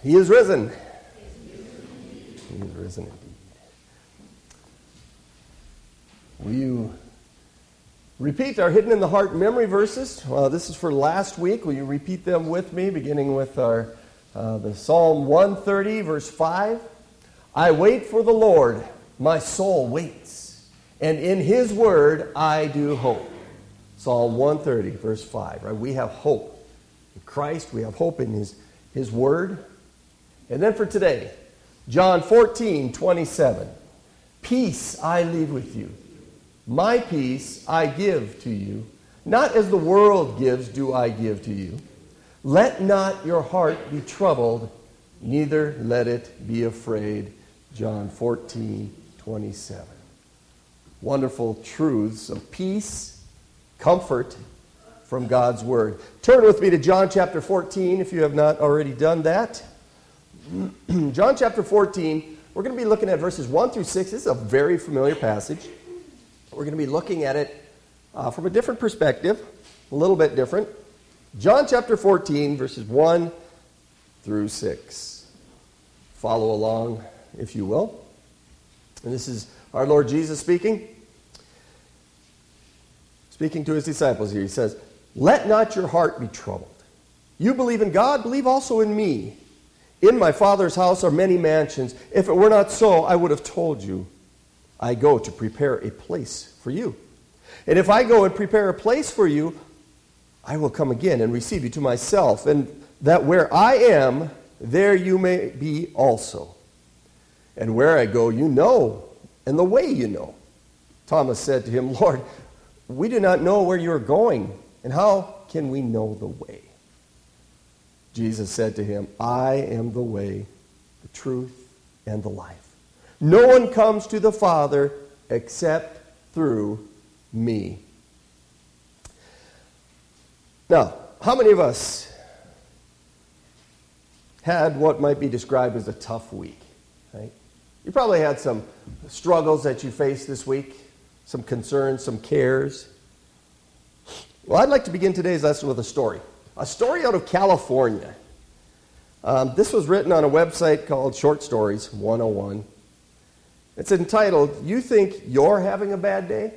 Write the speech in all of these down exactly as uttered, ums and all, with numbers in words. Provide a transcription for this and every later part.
He is risen. He is risen indeed. Will you repeat our Hidden in the Heart memory verses? Well, this is for last week. Will you repeat them with me, beginning with our uh, the Psalm one thirty, verse five? I wait for the Lord, my soul waits, and in His word I do hope. Psalm one thirty, verse five. Right? We have hope in Christ. We have hope in His, His word. And then for today, John fourteen, twenty-seven. Peace I leave with you. My peace I give to you. Not as the world gives do I give to you. Let not your heart be troubled, neither let it be afraid. John fourteen, twenty-seven. Wonderful truths of peace, comfort from God's word. Turn with me to John chapter fourteen if you have not already done that. John chapter fourteen, we're going to be looking at verses one through six. This is a very familiar passage. We're going to be looking at it uh, from a different perspective, a little bit different. John chapter fourteen, verses one through six. Follow along, if you will. And this is our Lord Jesus speaking. Speaking to His disciples here. He says, let not your heart be troubled. You believe in God, believe also in me. In my Father's house are many mansions. If it were not so, I would have told you. I go to prepare a place for you. And if I go and prepare a place for you, I will come again and receive you to myself, and that where I am, there you may be also. And where I go, you know, and the way you know. Thomas said to him, Lord, we do not know where you are going, and how can we know the way? Jesus said to him, I am the way, the truth, and the life. No one comes to the Father except through me. Now, how many of us had what might be described as a tough week? Right? You probably had some struggles that you faced this week, some concerns, some cares. Well, I'd like to begin today's lesson with a story. A story out of California. Um, this was written on a website called Short Stories one oh one. It's entitled, You Think You're Having a Bad Day?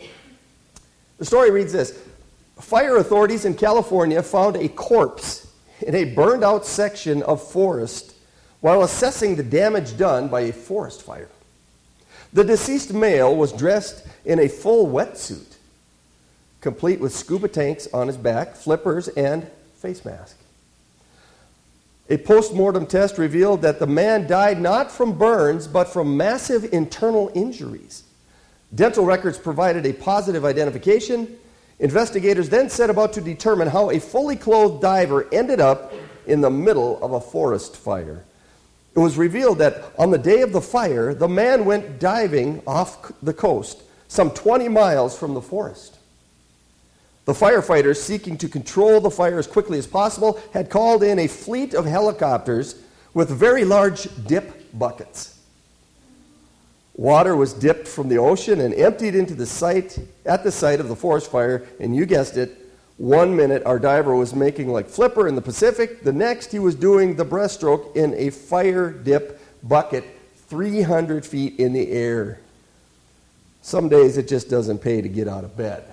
The story reads this. Fire authorities in California found a corpse in a burned out section of forest while assessing the damage done by a forest fire. The deceased male was dressed in a full wetsuit, complete with scuba tanks on his back, flippers, and face mask. A post-mortem test revealed that the man died not from burns, but from massive internal injuries. Dental records provided a positive identification. Investigators then set about to determine how a fully clothed diver ended up in the middle of a forest fire. It was revealed that on the day of the fire, the man went diving off the coast, some twenty miles from the forest. The firefighters, seeking to control the fire as quickly as possible, had called in a fleet of helicopters with very large dip buckets. Water was dipped from the ocean and emptied into the site at the site of the forest fire, and you guessed it, one minute our diver was making like flipper in the Pacific, the next he was doing the breaststroke in a fire dip bucket three hundred feet in the air. Some days it just doesn't pay to get out of bed.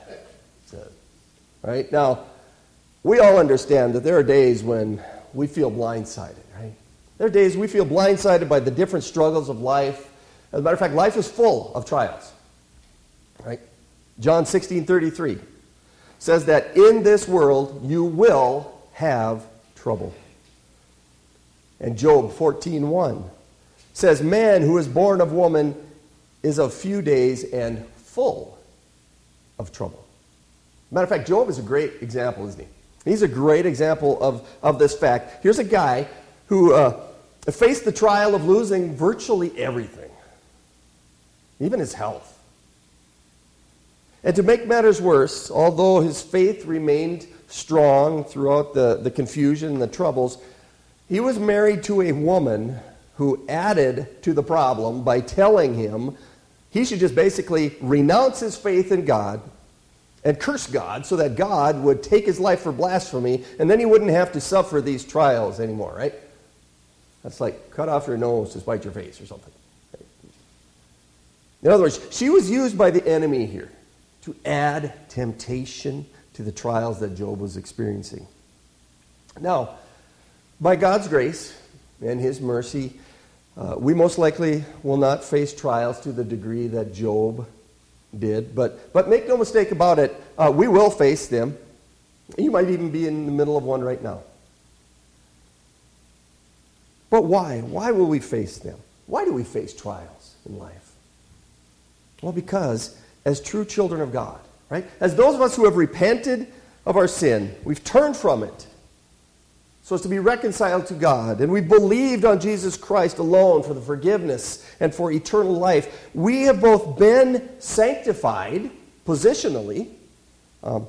Right? Now, we all understand that there are days when we feel blindsided, right? There are days we feel blindsided by the different struggles of life. As a matter of fact, life is full of trials, right? John sixteen thirty-three says that in this world you will have trouble. And Job fourteen one says, man who is born of woman is of few days and full of trouble. Matter of fact, Job is a great example, isn't he? He's a great example of, of this fact. Here's a guy who uh, faced the trial of losing virtually everything, even his health. And to make matters worse, although his faith remained strong throughout the, the confusion and the troubles, he was married to a woman who added to the problem by telling him he should just basically renounce his faith in God and curse God so that God would take his life for blasphemy, and then he wouldn't have to suffer these trials anymore, right? That's like cut off your nose to spite your face or something. In other words, she was used by the enemy here to add temptation to the trials that Job was experiencing. Now, by God's grace and his mercy, uh, we most likely will not face trials to the degree that Job did. But, but make no mistake about it, uh, we will face them. You might even be in the middle of one right now. But why? Why will we face them? Why do we face trials in life? Well, because as true children of God, right? As those of us who have repented of our sin, we've turned from it so as to be reconciled to God, and we believed on Jesus Christ alone for the forgiveness and for eternal life, we have both been sanctified positionally, um,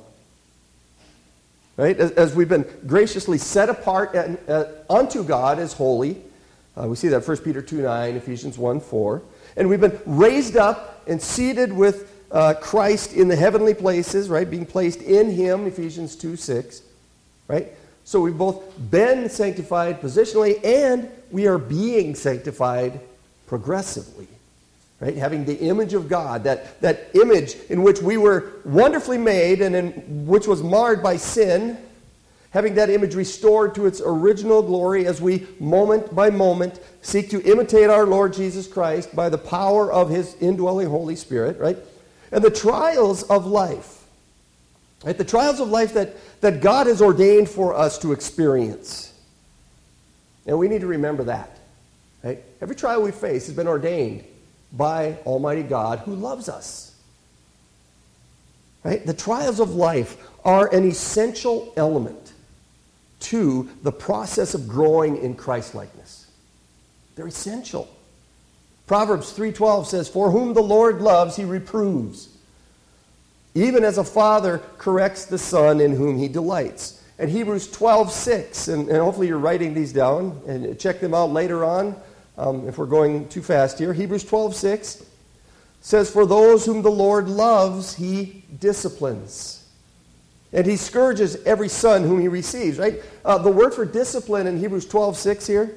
right? As, as we've been graciously set apart and, uh, unto God as holy. Uh, we see that First Peter two nine, Ephesians one four. And we've been raised up and seated with uh, Christ in the heavenly places, right? Being placed in him, Ephesians two six, right? So we've both been sanctified positionally and we are being sanctified progressively, right? Having the image of God, that, that image in which we were wonderfully made and in which was marred by sin, having that image restored to its original glory as we, moment by moment, seek to imitate our Lord Jesus Christ by the power of his indwelling Holy Spirit, right? And the trials of life, right? The trials of life that, that God has ordained for us to experience. And we need to remember that, right? Every trial we face has been ordained by Almighty God who loves us. Right? The trials of life are an essential element to the process of growing in Christ-likeness. They're essential. Proverbs three twelve says, "For whom the Lord loves, he reproves, even as a father corrects the son in whom he delights." And Hebrews twelve six, and, and hopefully you're writing these down, and check them out later on um, if we're going too fast here. Hebrews twelve six says, "For those whom the Lord loves, he disciplines. And he scourges every son whom he receives," right? Uh, the word for discipline in Hebrews twelve six here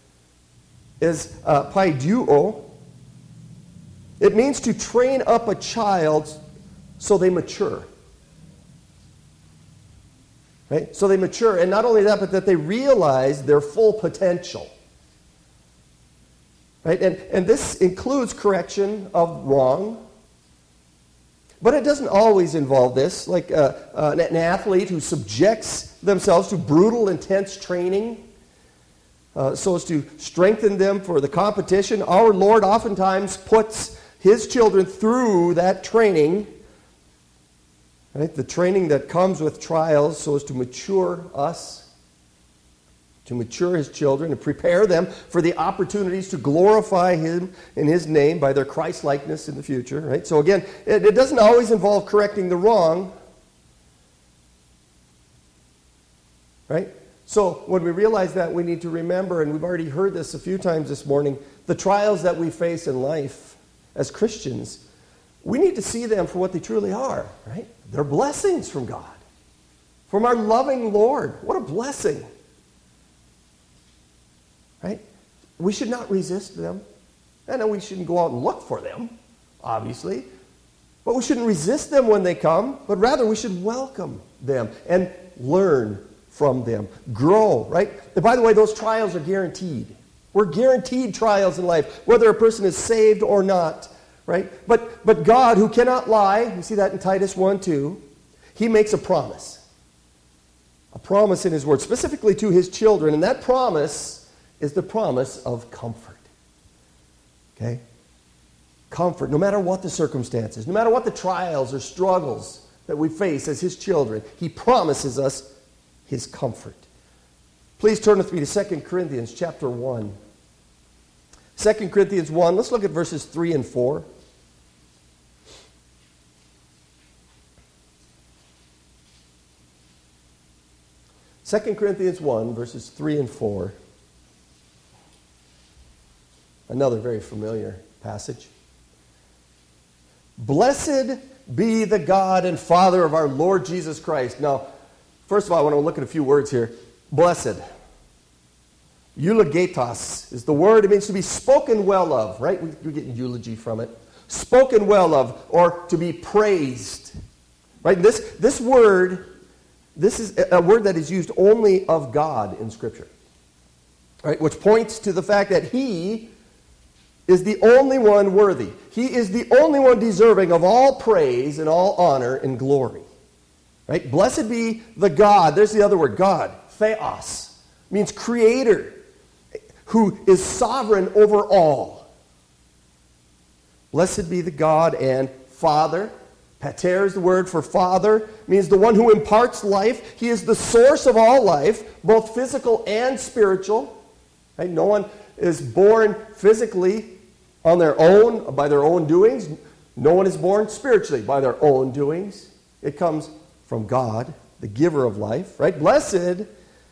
is uh, paiduo. It means to train up a child so they mature. Right? So they mature. And not only that, but that they realize their full potential. Right? And, and this includes correction of wrong. But it doesn't always involve this. Like uh, uh, an athlete who subjects themselves to brutal, intense training uh, so as to strengthen them for the competition. Our Lord oftentimes puts his children through that training. Right? The training that comes with trials so as to mature us, to mature his children, and prepare them for the opportunities to glorify him in his name by their Christ-likeness in the future. Right? So again, it, it doesn't always involve correcting the wrong. Right? So when we realize that, we need to remember, and we've already heard this a few times this morning, the trials that we face in life as Christians, we need to see them for what they truly are. Right? They're blessings from God, from our loving Lord. What a blessing. Right? We should not resist them. I know we shouldn't go out and look for them, obviously. But we shouldn't resist them when they come, but rather we should welcome them and learn from them. Grow, right? And by the way, those trials are guaranteed. We're guaranteed trials in life, whether a person is saved or not. Right? But, but God, who cannot lie, we see that in Titus one two, he makes a promise. A promise in his word, specifically to his children. And that promise is the promise of comfort. Okay? Comfort, no matter what the circumstances, no matter what the trials or struggles that we face as his children, he promises us his comfort. Please turn with me to Second Corinthians chapter one. Second Corinthians one, let's look at verses three and four. Second Corinthians one, verses three and four. Another very familiar passage. "Blessed be the God and Father of our Lord Jesus Christ." Now, first of all, I want to look at a few words here. Blessed. Eulogetos is the word. It means to be spoken well of, right? We, we get eulogy from it. Spoken well of, or to be praised. Right? This, this word, this is a word that is used only of God in Scripture. Right? Which points to the fact that He is the only one worthy. He is the only one deserving of all praise and all honor and glory. Right? Blessed be the God, there's the other word, God, theos, means creator, who is sovereign over all. Blessed be the God and Father. Pater is the word for father, means the one who imparts life. He is the source of all life, both physical and spiritual. Right? No one is born physically on their own, by their own doings. No one is born spiritually by their own doings. It comes from God, the giver of life. Right? Blessed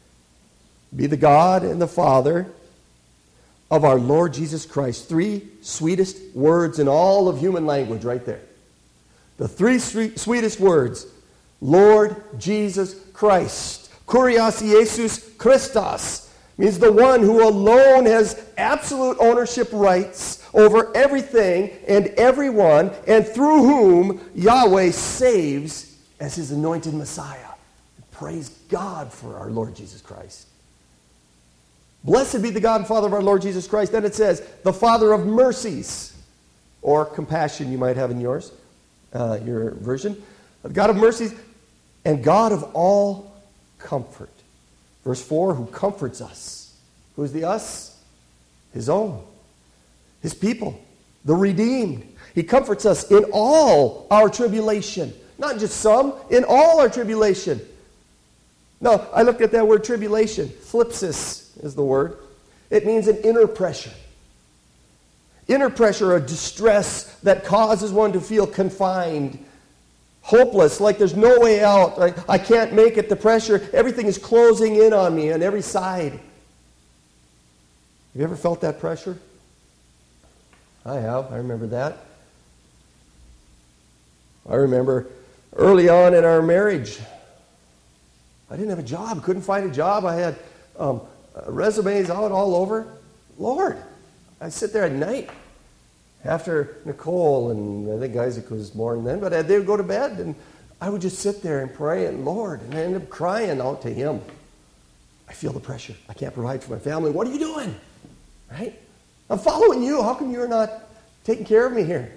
be the God and the Father of our Lord Jesus Christ. Three sweetest words in all of human language right there. The three sweet, sweetest words. Lord Jesus Christ. Kurios Jesus Christos means the one who alone has absolute ownership rights over everything and everyone, and through whom Yahweh saves as His anointed Messiah. Praise God for our Lord Jesus Christ. Blessed be the God and Father of our Lord Jesus Christ. Then it says, the Father of mercies, or compassion you might have in yours, uh, your version. The God of mercies and God of all comfort. Verse four, who comforts us. Who is the us? His own. His people. The redeemed. He comforts us in all our tribulation. Not just some, in all our tribulation. No, I looked at that word tribulation. Thlipsis is the word. It means an inner pressure. Inner pressure, a distress that causes one to feel confined, hopeless, like there's no way out. I, I can't make it. The pressure, everything is closing in on me on every side. Have you ever felt that pressure? I have. I remember that. I remember early on in our marriage, I didn't have a job. Couldn't find a job. I had um, resumes out all over. Lord, I'd sit there at night after Nicole, and I think Isaac was born then, but they would go to bed, and I would just sit there and pray, and Lord, and I ended up crying out to Him. I feel the pressure. I can't provide for my family. What are you doing? Right? I'm following you. How come you're not taking care of me here?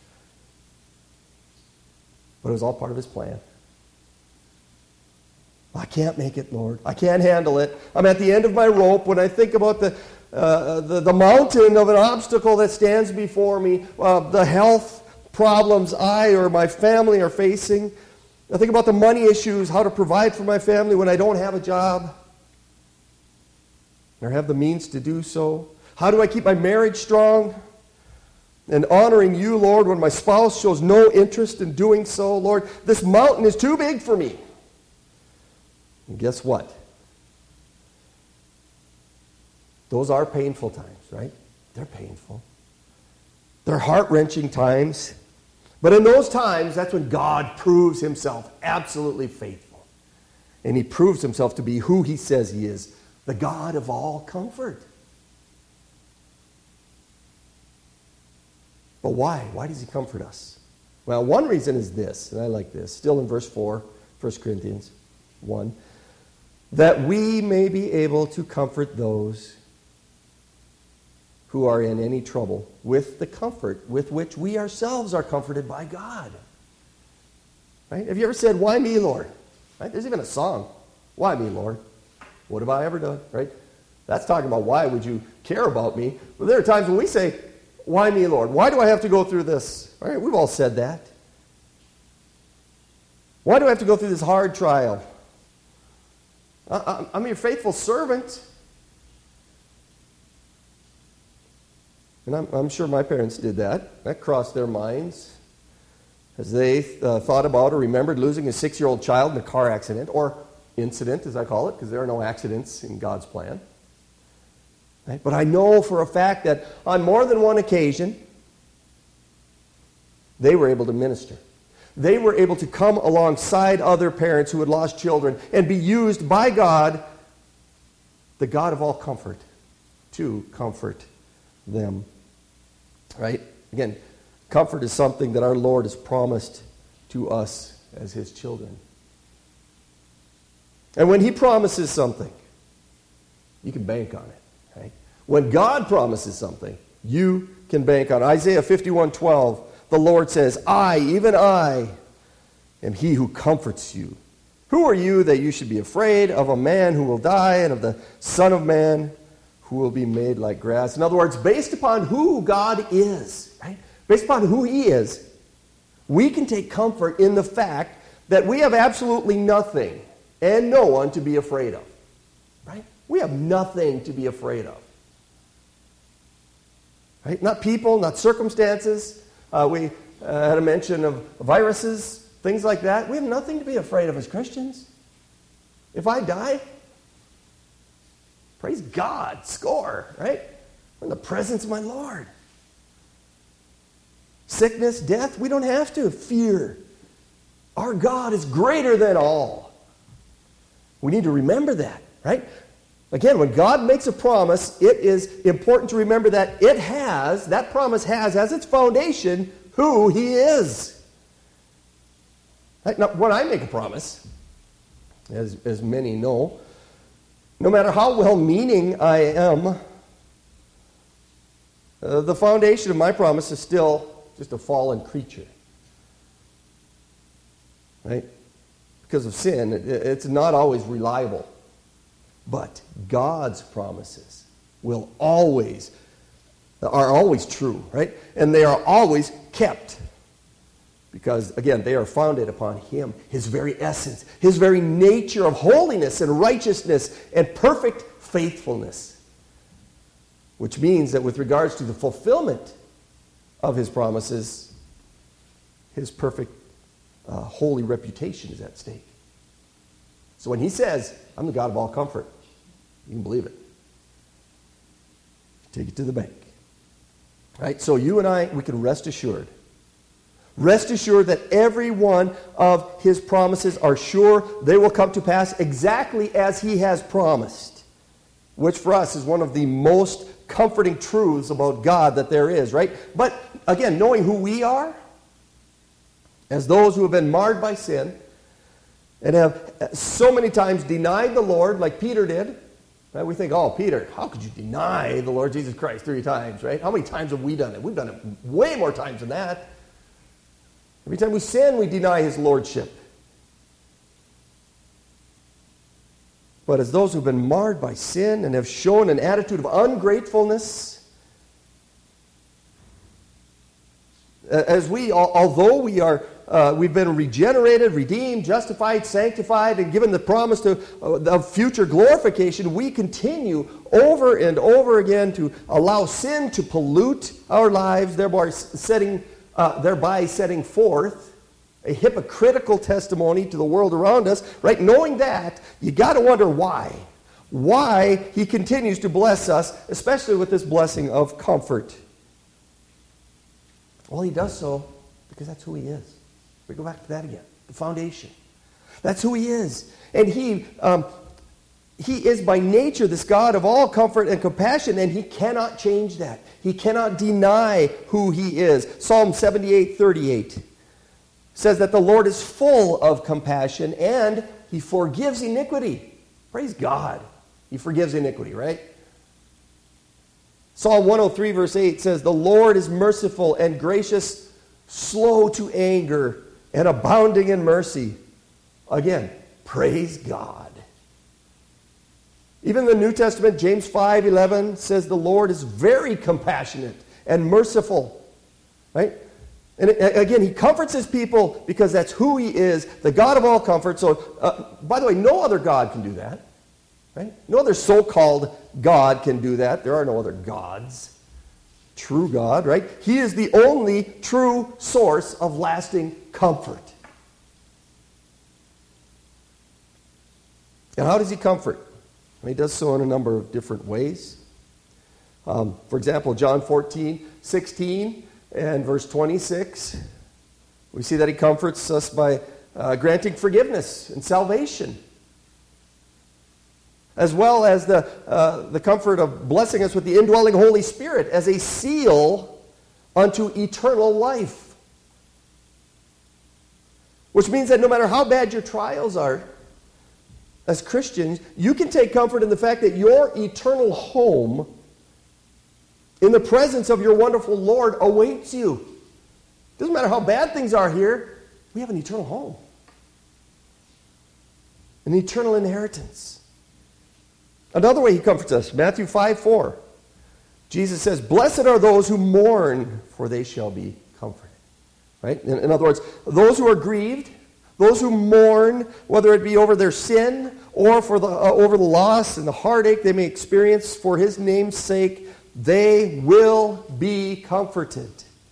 But it was all part of His plan. I can't make it, Lord. I can't handle it. I'm at the end of my rope when I think about the uh, the, the mountain of an obstacle that stands before me, uh, the health problems I or my family are facing. I think about the money issues, how to provide for my family when I don't have a job or have the means to do so. How do I keep my marriage strong and honoring you, Lord, when my spouse shows no interest in doing so? Lord, this mountain is too big for me. And guess what? Those are painful times, right? They're painful. They're heart-wrenching times. But in those times, that's when God proves Himself absolutely faithful. And He proves Himself to be who He says He is, the God of all comfort. But why? Why does He comfort us? Well, one reason is this, and I like this, still in verse four, First Corinthians one, that we may be able to comfort those who are in any trouble with the comfort with which we ourselves are comforted by God. Right? Have you ever said, why me, Lord? Right? There's even a song, why me, Lord? What have I ever done? Right? That's talking about why would you care about me. But there are times when we say, why me, Lord? Why do I have to go through this? All right, we've all said that. Why do I have to go through this hard trial? I'm your faithful servant. And I'm, I'm sure my parents did that. That crossed their minds as they uh, thought about or remembered losing a six-year-old child in a car accident, or incident, as I call it, because there are no accidents in God's plan. Right? But I know for a fact that on more than one occasion, they were able to minister. They were able to come alongside other parents who had lost children and be used by God, the God of all comfort, to comfort them. Right? Again, comfort is something that our Lord has promised to us as his children. And when he promises something, you can bank on it. Right? When God promises something, you can bank on it. Isaiah fifty-one twelve, the Lord says, I, even I, am he who comforts you. Who are you that you should be afraid of a man who will die and of the Son of Man who will be made like grass? In other words, based upon who God is, right? Based upon who he is, we can take comfort in the fact that we have absolutely nothing and no one to be afraid of. Right? We have nothing to be afraid of. Right? Not people, not circumstances. Uh, we uh, had a mention of viruses, things like that. We have nothing to be afraid of as Christians. If I die, praise God, score, right? We're in the presence of my Lord. Sickness, death, we don't have to fear. Our God is greater than all. We need to remember that, right? Again, when God makes a promise, it is important to remember that it has, that promise has as its foundation who he is. Right? Now, when I make a promise, as, as many know, no matter how well-meaning I am, uh, the foundation of my promise is still just a fallen creature. Right? Because of sin, it, it's not always reliable. But God's promises will always, are always true, right? And they are always kept. Because, again, they are founded upon him, his very essence, his very nature of holiness and righteousness and perfect faithfulness. Which means that with regards to the fulfillment of his promises, his perfect uh, holy reputation is at stake. So when he says, I'm the God of all comfort, you can believe it. Take it to the bank. Right? So you and I, we can rest assured. Rest assured that every one of his promises are sure they will come to pass exactly as he has promised. Which for us is one of the most comforting truths about God that there is, right? But again, knowing who we are, as those who have been marred by sin, and have so many times denied the Lord, like Peter did. Right? We think, oh, Peter, how could you deny the Lord Jesus Christ three times, right? How many times have we done it? We've done it way more times than that. Every time we sin, we deny his lordship. But as those who've been marred by sin and have shown an attitude of ungratefulness, as we, although we are, uh, we've been regenerated, redeemed, justified, sanctified, and given the promise to, uh, of future glorification, we continue over and over again to allow sin to pollute our lives, thereby setting, uh, thereby setting forth a hypocritical testimony to the world around us. Right? Knowing that, you got to wonder why. Why he continues to bless us, especially with this blessing of comfort. Well, he does so because that's who he is. We go back to that again. The foundation. That's who he is. And he, um, he is by nature this God of all comfort and compassion, and he cannot change that. He cannot deny who he is. Psalm seventy-eight thirty-eight says that the Lord is full of compassion and he forgives iniquity. Praise God. He forgives iniquity, right? Psalm one oh three verse eight says, the Lord is merciful and gracious, slow to anger, and abounding in mercy. Again, praise God. Even the New Testament, James five eleven says the Lord is very compassionate and merciful. Right? And again, he comforts his people because that's who he is, the God of all comfort. So, uh, by the way, no other God can do that. Right? No other so-called God can do that. There are no other gods. True God, right? He is the only true source of lasting comfort. And how does he comfort? And he does so in a number of different ways. Um, for example, John fourteen sixteen and verse twenty-six, we see that he comforts us by uh, granting forgiveness and salvation. as well as the, uh, the comfort of blessing us with the indwelling Holy Spirit as a seal unto eternal life. Which means that no matter how bad your trials are, as Christians, you can take comfort in the fact that your eternal home in the presence of your wonderful Lord awaits you. Doesn't matter how bad things are here, we have an eternal home. An eternal inheritance. Another way he comforts us, Matthew five four. Jesus says, "Blessed are those who mourn, for they shall be comforted." Right? In, in other words, those who are grieved, those who mourn, whether it be over their sin or for the uh, over the loss and the heartache they may experience for his name's sake, they will be comforted.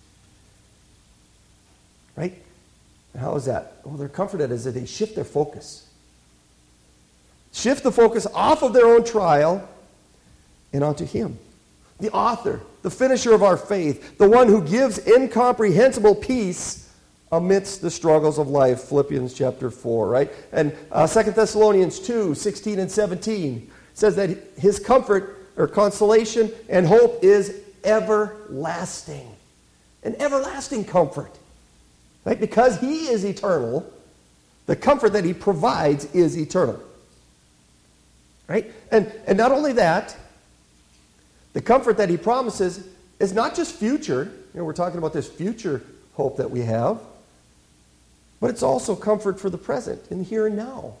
Right? And how is that? Well, they're comforted as they shift their focus. Shift the focus off of their own trial and onto him. The author, the finisher of our faith, the one who gives incomprehensible peace amidst the struggles of life. Philippians chapter four, right? And uh, Second Thessalonians two, sixteen and seventeen says that his comfort or consolation and hope is everlasting. An everlasting comfort. Right? Because he is eternal, the comfort that he provides is eternal. Right? And, and not only that, the comfort that he promises is not just future. You know, we're talking about this future hope that we have. But it's also comfort for the present, in the here and now.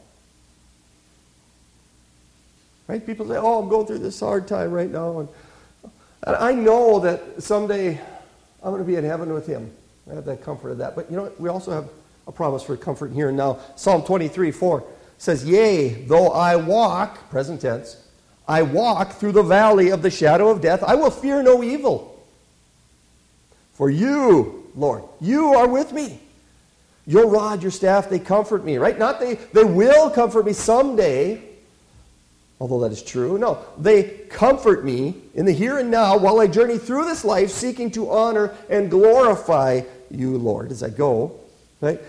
Right? People say, oh, I'm going through this hard time right now. And, and I know that someday I'm going to be in heaven with him. I have that comfort of that. But you know what? We also have a promise for comfort here and now. Psalm twenty-three four says, "Yea, though I walk," present tense, "I walk through the valley of the shadow of death, I will fear no evil. For you, Lord, you are with me. Your rod, your staff, they comfort me." Right? Not they, they will comfort me someday, although that is true. No, they comfort me in the here and now while I journey through this life seeking to honor and glorify you, Lord, as I go. Right?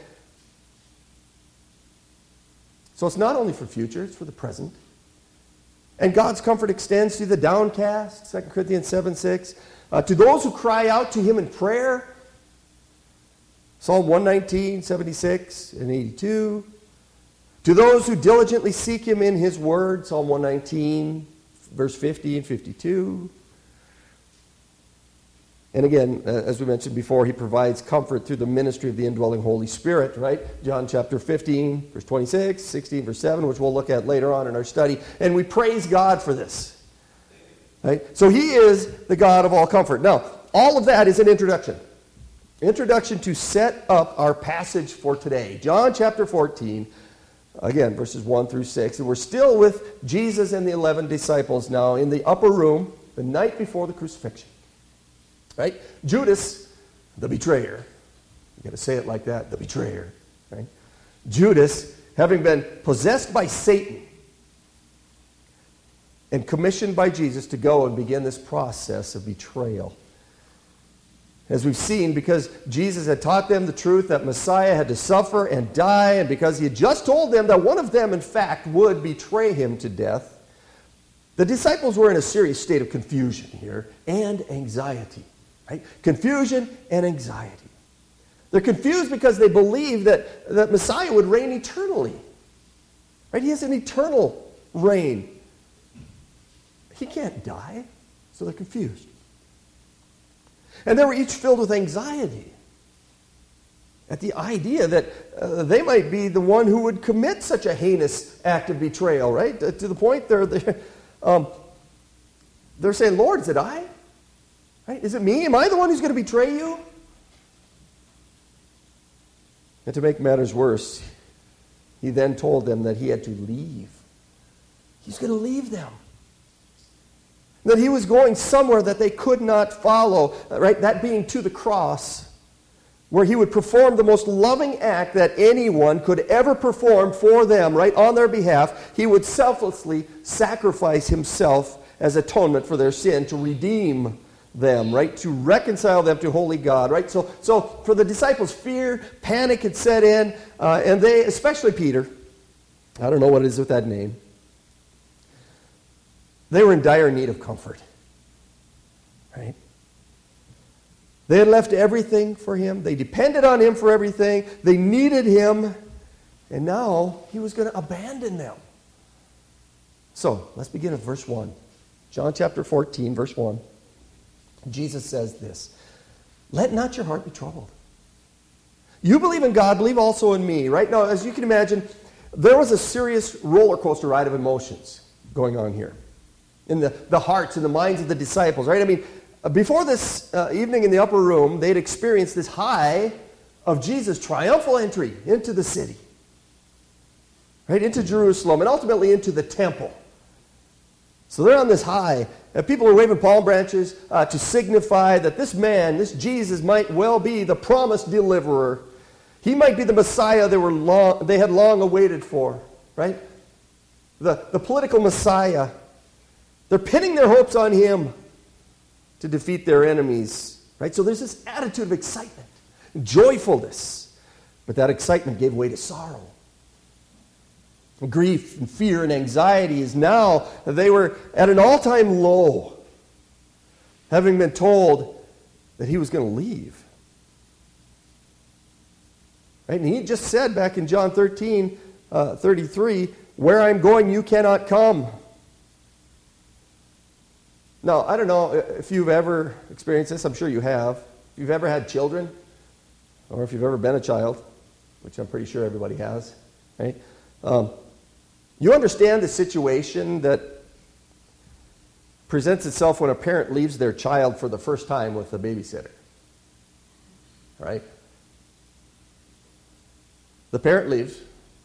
So it's not only for future, it's for the present. And God's comfort extends to the downcast, Second Corinthians seven six, uh, to those who cry out to him in prayer, Psalm one nineteen, seventy-six and eighty-two, to those who diligently seek him in his word, Psalm one nineteen, verse fifty and fifty-two. And again, as we mentioned before, he provides comfort through the ministry of the indwelling Holy Spirit, right? John chapter fifteen, verse twenty-six, sixteen, verse seven, which we'll look at later on in our study. And we praise God for this. Right? So he is the God of all comfort. Now, all of that is an introduction. Introduction to set up our passage for today. John chapter fourteen, again, verses one through six. And we're still with Jesus and the eleven disciples now in the upper room the night before the crucifixion. Right? Judas, the betrayer. You got to say it like that, the betrayer. Right? Judas, having been possessed by Satan and commissioned by Jesus to go and begin this process of betrayal. As we've seen, because Jesus had taught them the truth that Messiah had to suffer and die, and because he had just told them that one of them, in fact, would betray him to death, the disciples were in a serious state of confusion here and anxiety. Right? Confusion and anxiety. They're confused because they believe that, that Messiah would reign eternally. Right? He has an eternal reign. He can't die, so they're confused. And they were each filled with anxiety at the idea that uh, they might be the one who would commit such a heinous act of betrayal, right? To, to the point they're, they're, um, they're saying, Lord, is it I? Right? Is it me? Am I the one who's going to betray you? And to make matters worse, he then told them that he had to leave. He's going to leave them. That he was going somewhere that they could not follow, right? That being to the cross, where he would perform the most loving act that anyone could ever perform for them, right, on their behalf. He would selflessly sacrifice himself as atonement for their sin to redeem them, right, to reconcile them to holy God, right? So, so for the disciples, fear, panic had set in, uh, and they, especially Peter, I don't know what it is with that name, They were in dire need of comfort. Right? They had left everything for him. They depended on him for everything. They needed him. And now he was going to abandon them. So, let's begin at verse one. John chapter fourteen, verse one. Jesus says this, "Let not your heart be troubled. You believe in God, believe also in me." Right now, as you can imagine, there was a serious roller coaster ride of emotions going on here in the, the hearts and the minds of the disciples, right? I mean, before this uh, evening in the upper room, they'd experienced this high of Jesus' triumphal entry into the city, right, into Jerusalem, and ultimately into the temple. So they're on this high, and people are waving palm branches uh, to signify that this man, this Jesus, might well be the promised deliverer. He might be the Messiah they were long, they had long awaited for, right? The, the political Messiah. They're pinning their hopes on him to defeat their enemies, right? So there's this attitude of excitement, joyfulness, but that excitement gave way to sorrow. Grief and fear and anxiety is now, they were at an all-time low, having been told that he was going to leave. Right? And he just said back in John thirteen, uh, thirty-three, "Where I'm going, you cannot come." Now, I don't know if you've ever experienced this. I'm sure you have. If you've ever had children, or if you've ever been a child, which I'm pretty sure everybody has, right? Um, you understand the situation that presents itself when a parent leaves their child for the first time with a babysitter, right? The parent leaves,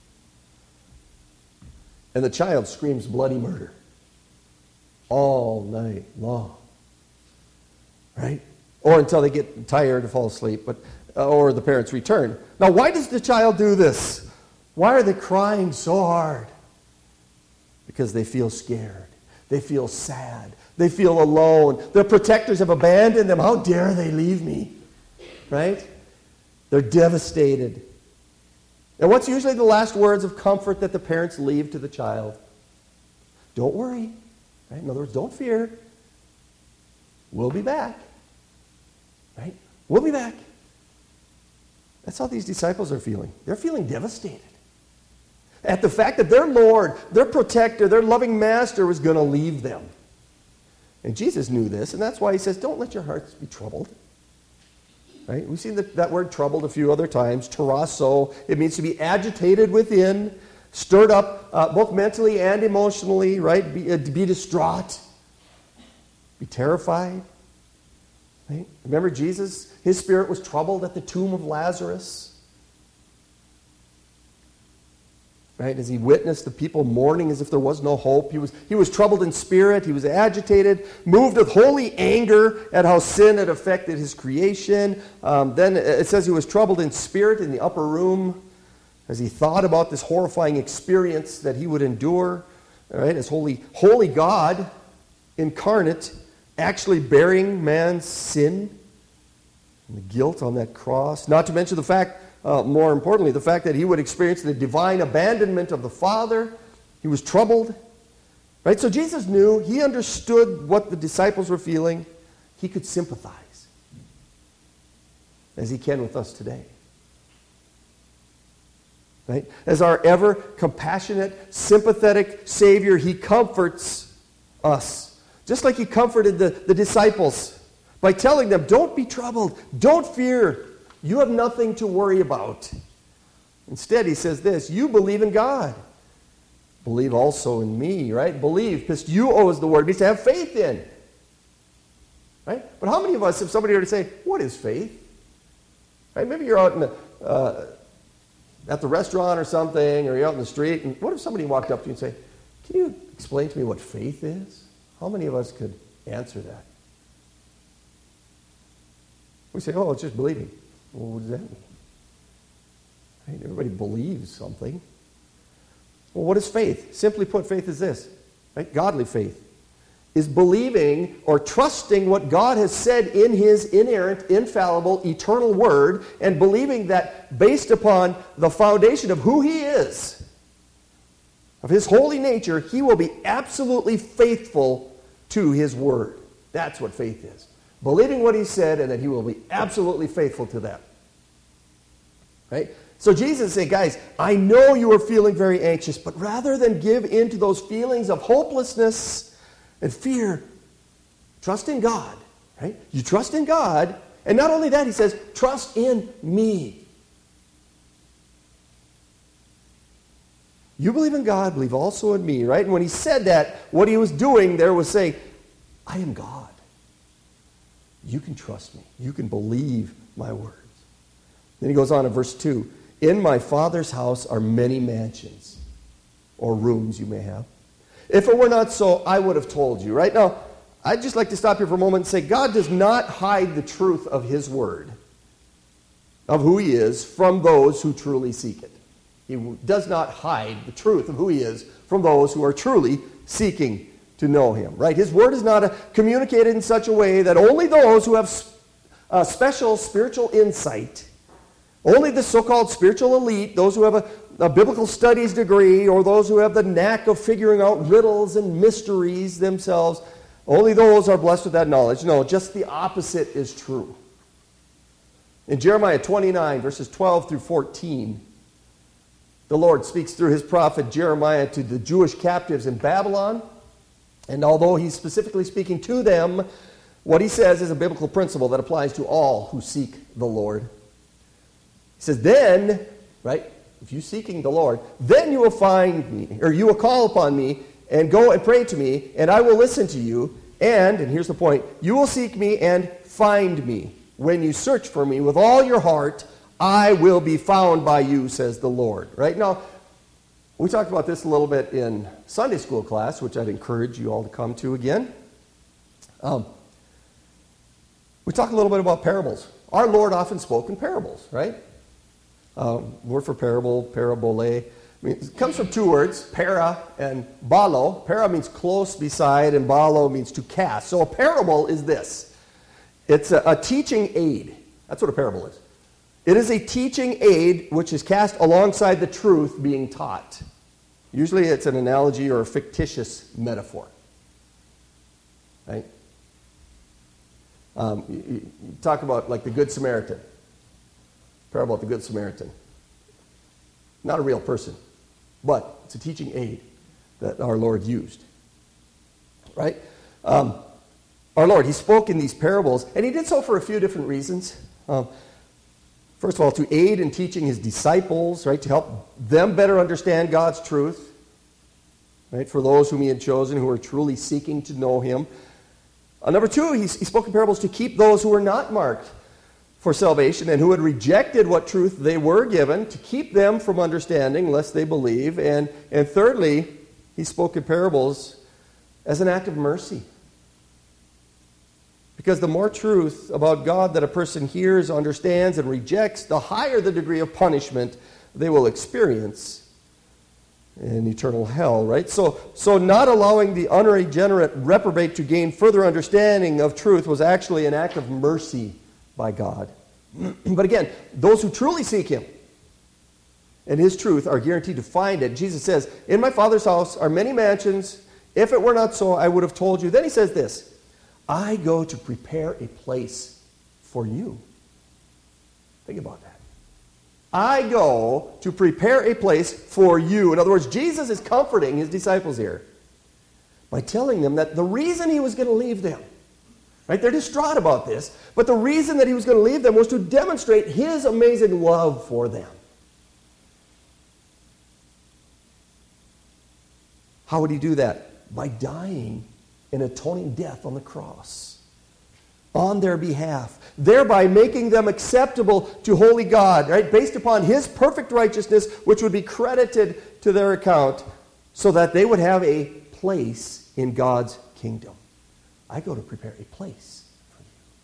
and the child screams bloody murder all night long, right? Or until they get tired and fall asleep, but uh, or the parents return. Now, why does the child do this? Why are they crying so hard? Because they feel scared. They feel sad. They feel alone. Their protectors have abandoned them. How dare they leave me? Right? They're devastated. And what's usually the last words of comfort that the parents leave to the child? Don't worry. Right? In other words, don't fear. We'll be back. Right? We'll be back. That's how these disciples are feeling. They're feeling devastated at the fact that their Lord, their protector, their loving master was going to leave them. And Jesus knew this, and that's why he says, don't let your hearts be troubled. Right? We've seen the, that word troubled a few other times. Tarasso, it means to be agitated within, stirred up uh, both mentally and emotionally, right? Be, uh, be distraught, be terrified. Right? Remember Jesus, his spirit was troubled at the tomb of Lazarus. Right? As he witnessed the people mourning as if there was no hope. He was, he was troubled in spirit. He was agitated, moved with holy anger at how sin had affected his creation. Um, then it says he was troubled in spirit in the upper room as he thought about this horrifying experience that he would endure. Right? As holy, holy God incarnate, actually bearing man's sin and the guilt on that cross. Not to mention the fact, uh, more importantly, the fact that he would experience the divine abandonment of the Father. He was troubled. Right? So Jesus knew, he understood what the disciples were feeling. He could sympathize, as he can with us today. Right? As our ever compassionate, sympathetic Savior, he comforts us. Just like he comforted the, the disciples by telling them, don't be troubled, don't fear, you have nothing to worry about. Instead, he says this, you believe in God. Believe also in me, right? Believe, pisteuo is the word, it means to have faith in. Right? But how many of us, if somebody were to say, what is faith? Right? Maybe you're out in the, uh, at the restaurant or something, or you're out in the street, and what if somebody walked up to you and say, can you explain to me what faith is? How many of us could answer that? We say, oh, it's just believing. Well, what does that mean? Right? Everybody believes something. Well, what is faith? Simply put, faith is this. Right? Godly faith is believing or trusting what God has said in his inerrant, infallible, eternal word, and believing that based upon the foundation of who he is, of his holy nature, he will be absolutely faithful to his word. That's what faith is. Believing what he said, and that he will be absolutely faithful to that. Right? So Jesus said, guys, I know you are feeling very anxious, but rather than give in to those feelings of hopelessness and fear, trust in God. Right? You trust in God, and not only that, he says, trust in me. You believe in God, believe also in me, right? And when he said that, what he was doing there was saying, I am God. You can trust me. You can believe my words. Then he goes on in verse two. In my Father's house are many mansions, or rooms you may have. If it were not so, I would have told you. Right now, I'd just like to stop here for a moment and say, God does not hide the truth of his word, of who he is, from those who truly seek it. He does not hide the truth of who he is from those who are truly seeking to know him. Right? His word is not a, communicated in such a way that only those who have a special spiritual insight, only the so-called spiritual elite, those who have a, a biblical studies degree, or those who have the knack of figuring out riddles and mysteries themselves, only those are blessed with that knowledge. No, just the opposite is true. In Jeremiah twenty-nine, verses twelve through fourteen, the Lord speaks through his prophet Jeremiah to the Jewish captives in Babylon. And although he's specifically speaking to them, what he says is a biblical principle that applies to all who seek the Lord. He says, then, right, if you're seeking the Lord, then you will find me, or you will call upon me, and go and pray to me, and I will listen to you. And, and here's the point, you will seek me and find me. When you search for me with all your heart, I will be found by you, says the Lord. Right? Now, we talked about this a little bit in Sunday school class, which I'd encourage you all to come to again. Um, we talked a little bit about parables. Our Lord often spoke in parables, right? Um, word for parable, parabole. I mean, it comes from two words, para and balo. Para means close beside, and balo means to cast. So a parable is this. It's a, a teaching aid. That's what a parable is. It is a teaching aid which is cast alongside the truth being taught. Usually it's an analogy or a fictitious metaphor. Right? Um, you, you talk about like the Good Samaritan. Parable of the Good Samaritan. Not a real person, but it's a teaching aid that our Lord used. Right? Um, our Lord, he spoke in these parables, and he did so for a few different reasons. Um, First of all, to aid in teaching his disciples, right, to help them better understand God's truth, right, for those whom he had chosen who are truly seeking to know him. Uh, number two, he, he spoke in parables to keep those who were not marked for salvation and who had rejected what truth they were given, to keep them from understanding lest they believe. And, and thirdly, he spoke in parables as an act of mercy. Because the more truth about God that a person hears, understands, and rejects, the higher the degree of punishment they will experience in eternal hell, right? So, so not allowing the unregenerate reprobate to gain further understanding of truth was actually an act of mercy by God. But again, those who truly seek him and his truth are guaranteed to find it. Jesus says, in my Father's house are many mansions. If it were not so, I would have told you. Then he says this, I go to prepare a place for you. Think about that. I go to prepare a place for you. In other words, Jesus is comforting his disciples here by telling them that the reason he was going to leave them, right? They're distraught about this, but the reason that he was going to leave them was to demonstrate his amazing love for them. How would he do that? By dying an atoning death on the cross on their behalf, thereby making them acceptable to holy God, right? Based upon his perfect righteousness, which would be credited to their account, so that they would have a place in God's kingdom. I go to prepare a place for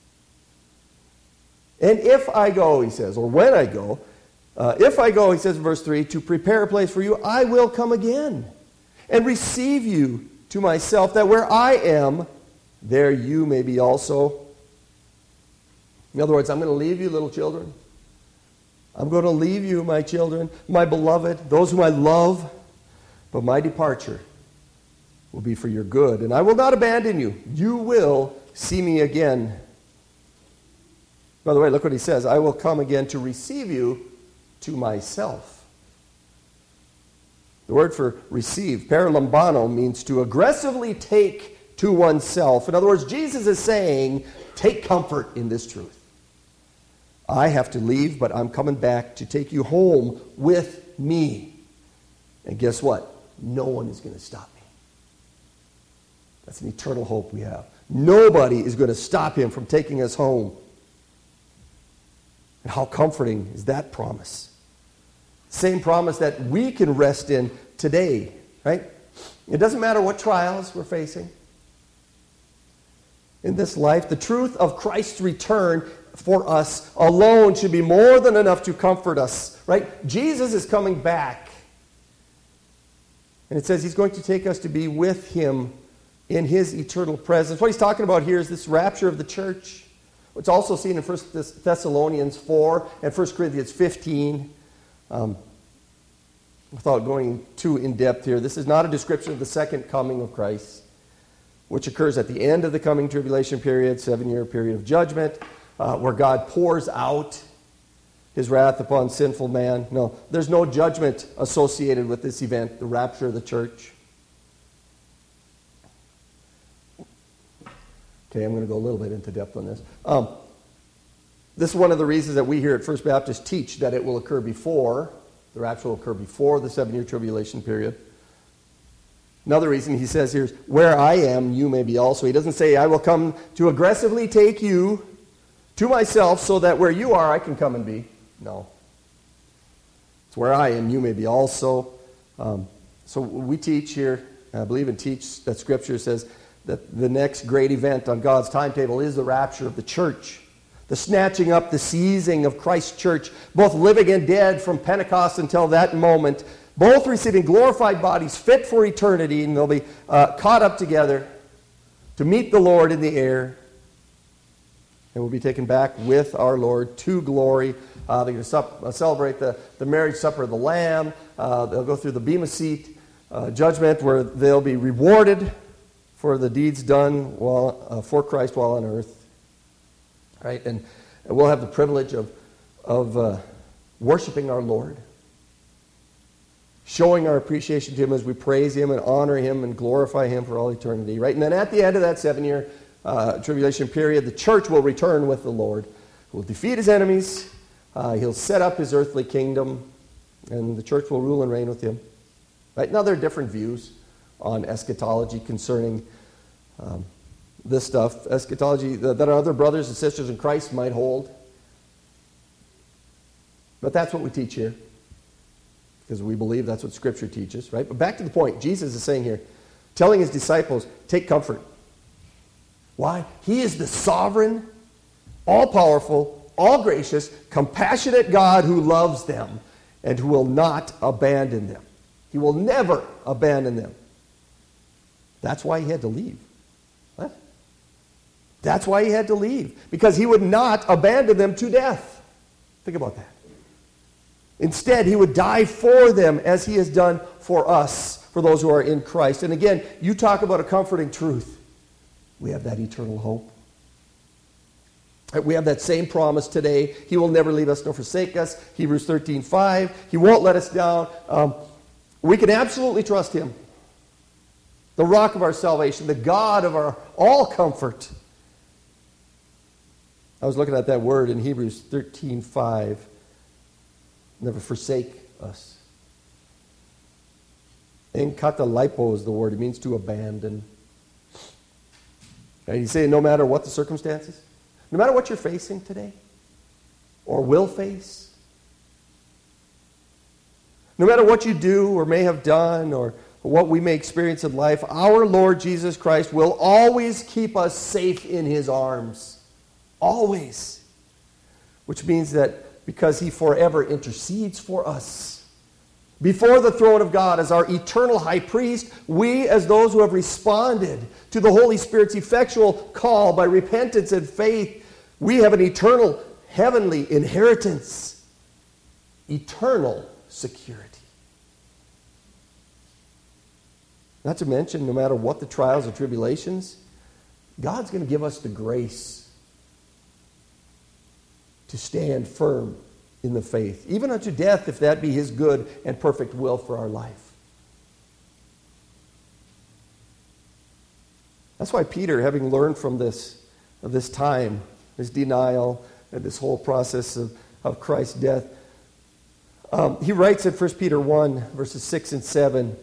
you. And if I go, he says, or when I go, uh, if I go, he says in verse three, to prepare a place for you, I will come again and receive you to myself, that where I am, there you may be also. In other words, I'm going to leave you, little children. I'm going to leave you, my children, my beloved, those whom I love. but my departure will be for your good, and I will not abandon you. You will see me again. By the way, look what he says. I will come again to receive you to myself. The word for receive, paralambano, means to aggressively take to oneself. In other words, Jesus is saying, take comfort in this truth. I have to leave, but I'm coming back to take you home with me. And guess what? No one is going to stop me. That's an eternal hope we have. Nobody is going to stop him from taking us home. And how comforting is that promise? Same promise that we can rest in today, right? It doesn't matter what trials we're facing in this life. The truth of Christ's return for us alone should be more than enough to comfort us, right? Jesus is coming back. And it says he's going to take us to be with him in his eternal presence. What he's talking about here is this rapture of the church. It's also seen in First Thessalonians four and First Corinthians fifteen. Um, without going too in-depth here, this is not a description of the second coming of Christ, which occurs at the end of the coming tribulation period, seven-year period of judgment, uh, where God pours out his wrath upon sinful man. No, there's no judgment associated with this event, the rapture of the church. Okay, I'm going to go a little bit into depth on this. Um, this is one of the reasons that we here at First Baptist teach that it will occur before, the rapture will occur before the seven-year tribulation period. Another reason he says here is, where I am, you may be also. He doesn't say, I will come to aggressively take you to myself so that where you are, I can come and be. No. It's where I am, you may be also. Um, so we teach here, I believe and teach that Scripture says that the next great event on God's timetable is the rapture of the church. The snatching up, the seizing of Christ's church, both living and dead from Pentecost until that moment, both receiving glorified bodies fit for eternity, and they'll be uh, caught up together to meet the Lord in the air. And we'll be taken back with our Lord to glory. Uh, they're going to sup- uh, celebrate the, the marriage supper of the Lamb. Uh, they'll go through the Bema Seat uh, judgment, where they'll be rewarded for the deeds done while, uh, for Christ while on earth. Right? And, and we'll have the privilege of, of uh, worshiping our Lord, showing our appreciation to him as we praise him and honor him and glorify him for all eternity. Right? And then at the end of that seven-year uh, tribulation period, the church will return with the Lord, who will defeat his enemies. Uh, he'll set up his earthly kingdom, and the church will rule and reign with him. Right? Now, there are different views on eschatology concerning um, this stuff. Eschatology that our other brothers and sisters in Christ might hold. But that's what we teach here, because we believe that's what Scripture teaches, right? But back to the point, Jesus is saying here, telling his disciples, take comfort. Why? He is the sovereign, all-powerful, all-gracious, compassionate God who loves them and who will not abandon them. He will never abandon them. That's why he had to leave. What? That's why he had to leave. Because he would not abandon them to death. Think about that. Instead, he would die for them as he has done for us, for those who are in Christ. And again, you talk about a comforting truth. We have that eternal hope. We have that same promise today. He will never leave us nor forsake us. Hebrews thirteen five. He won't let us down. Um, we can absolutely trust him. The rock of our salvation, the God of our all comfort. I was looking at that word in Hebrews thirteen five. Never forsake us. Enkatalipo is the word. It means to abandon. And he's saying no matter what the circumstances, no matter what you're facing today, or will face, no matter what you do or may have done, or what we may experience in life, our Lord Jesus Christ will always keep us safe in his arms. Always. Which means that because he forever intercedes for us before the throne of God as our eternal high priest, we, as those who have responded to the Holy Spirit's effectual call by repentance and faith, we have an eternal heavenly inheritance, eternal security. Not to mention, no matter what the trials or tribulations, God's going to give us the grace to stand firm in the faith, even unto death, if that be His good and perfect will for our life. That's why Peter, having learned from this, of this time, this denial, and this whole process of, of Christ's death, um, he writes in First Peter one, verses six and seven,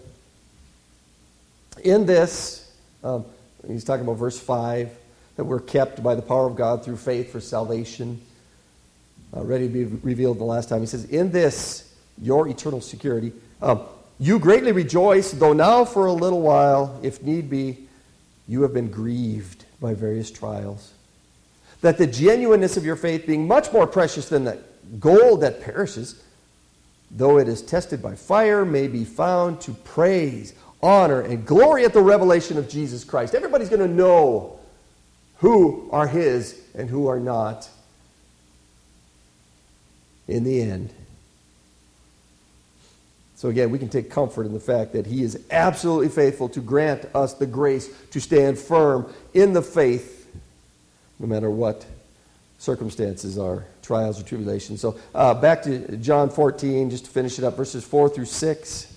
in this, um, he's talking about verse five, that we're kept by the power of God through faith for salvation, uh, ready to be revealed the last time. He says, in this, your eternal security, um, you greatly rejoice, though now for a little while, if need be, you have been grieved by various trials, that the genuineness of your faith, being much more precious than the gold that perishes, though it is tested by fire, may be found to praise, honor, and glory at the revelation of Jesus Christ. Everybody's going to know who are His and who are not in the end. So again, we can take comfort in the fact that He is absolutely faithful to grant us the grace to stand firm in the faith, no matter what circumstances are, trials or tribulations. So uh, back to John fourteen, just to finish it up, verses four through six.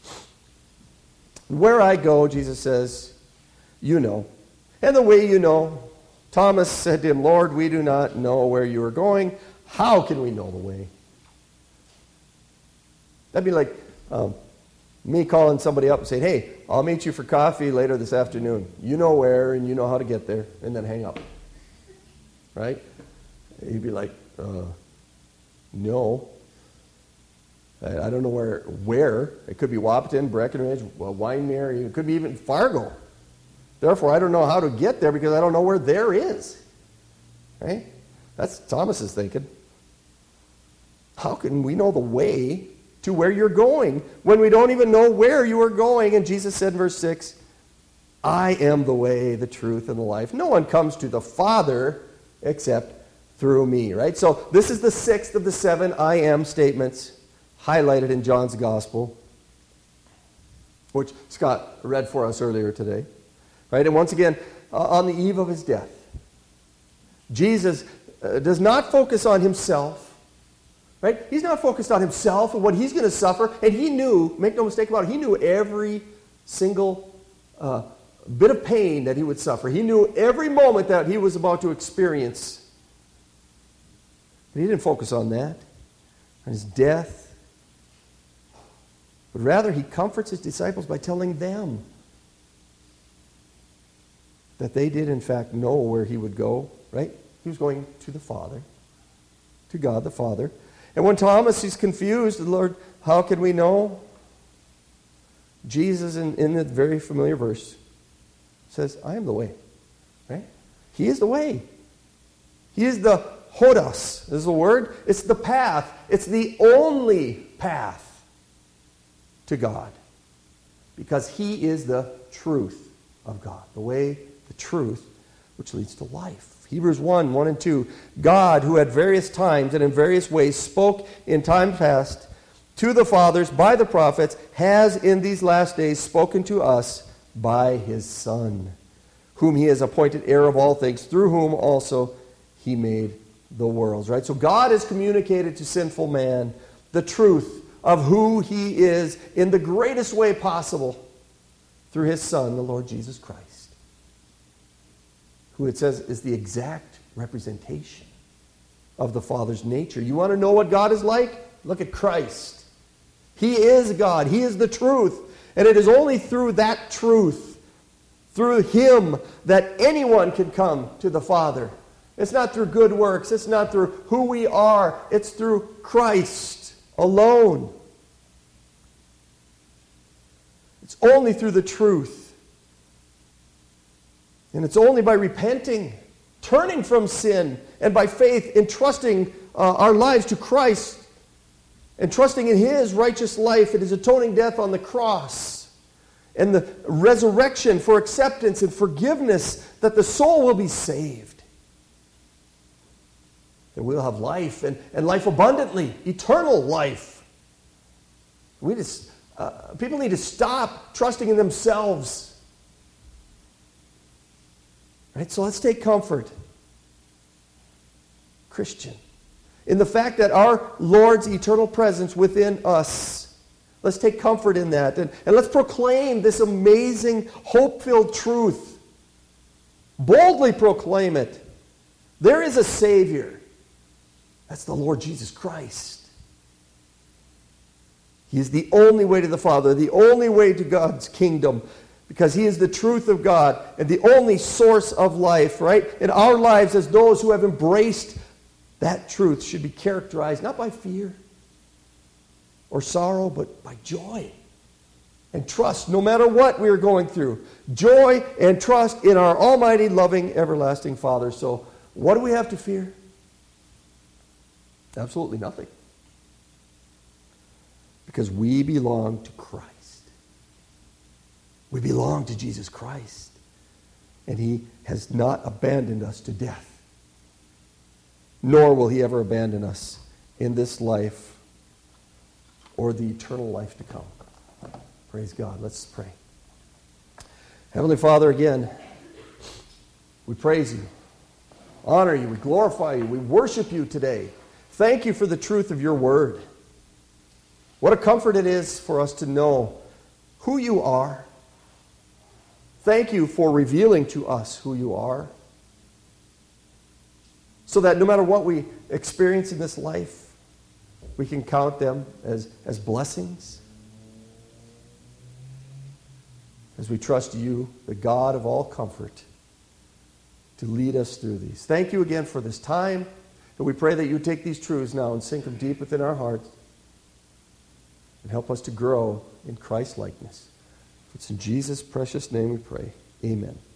Where I go, Jesus says, you know. And the way you know, Thomas said to Him, Lord, we do not know where you are going. How can we know the way? That'd be like Um, me calling somebody up and saying, hey, I'll meet you for coffee later this afternoon. You know where and you know how to get there, and then hang up. Right? He'd be like, uh, no. I, I don't know where. Where? It could be Wahpeton, Breckenridge, well, Wyndmere, it could be even Fargo. Therefore, I don't know how to get there because I don't know where there is. Right? That's Thomas's thinking. How can we know the way to where you're going when we don't even know where you are going? And Jesus said in verse six, I am the way, the truth, and the life. No one comes to the Father except through me, right? So this is the sixth of the seven I am statements highlighted in John's Gospel, which Scott read for us earlier today, right? And once again, uh, on the eve of His death, Jesus uh, does not focus on Himself. Right? He's not focused on Himself and what He's going to suffer. And He knew, make no mistake about it, He knew every single uh, bit of pain that He would suffer. He knew every moment that He was about to experience. But He didn't focus on that, on His death. But rather, He comforts His disciples by telling them that they did in fact know where He would go. Right? He was going to the Father, to God the Father. And when Thomas is confused, the Lord, how can we know? Jesus, in, in the very familiar verse, says, I am the way. Right? He is the way. He is the hodos. This is the word. It's the path. It's the only path to God. Because He is the truth of God. The way, the truth, which leads to life. Hebrews one, one and two. God, who at various times and in various ways spoke in time past to the fathers by the prophets, has in these last days spoken to us by His Son, whom He has appointed heir of all things, through whom also He made the worlds. Right? So God has communicated to sinful man the truth of who He is in the greatest way possible through His Son, the Lord Jesus Christ, who it says is the exact representation of the Father's nature. You want to know what God is like? Look at Christ. He is God. He is the truth. And it is only through that truth, through Him, that anyone can come to the Father. It's not through good works. It's not through who we are. It's through Christ alone. It's only through the truth. And it's only by repenting, turning from sin, and by faith, entrusting uh, our lives to Christ, and trusting in His righteous life and His atoning death on the cross, and the resurrection for acceptance and forgiveness, that the soul will be saved. And we'll have life, and, and life abundantly, eternal life. We just, Uh, people need to stop trusting in themselves. Right? So let's take comfort, Christian, in the fact that our Lord's eternal presence within us. Let's take comfort in that. And, and let's proclaim this amazing, hope-filled truth. Boldly proclaim it. There is a Savior. That's the Lord Jesus Christ. He is the only way to the Father, the only way to God's kingdom, because He is the truth of God and the only source of life, right? And our lives as those who have embraced that truth should be characterized not by fear or sorrow, but by joy and trust, no matter what we are going through. Joy and trust in our almighty, loving, everlasting Father. So what do we have to fear? Absolutely nothing. Because we belong to Christ. We belong to Jesus Christ. And He has not abandoned us to death. Nor will He ever abandon us in this life or the eternal life to come. Praise God. Let's pray. Heavenly Father, again, we praise You, honor You, we glorify You, we worship You today. Thank You for the truth of Your word. What a comfort it is for us to know who You are. Thank You for revealing to us who You are, so that no matter what we experience in this life, we can count them as, as blessings. As we trust You, the God of all comfort, to lead us through these. Thank You again for this time. And we pray that You take these truths now and sink them deep within our hearts and help us to grow in Christ likeness. It's in Jesus' precious name we pray. Amen.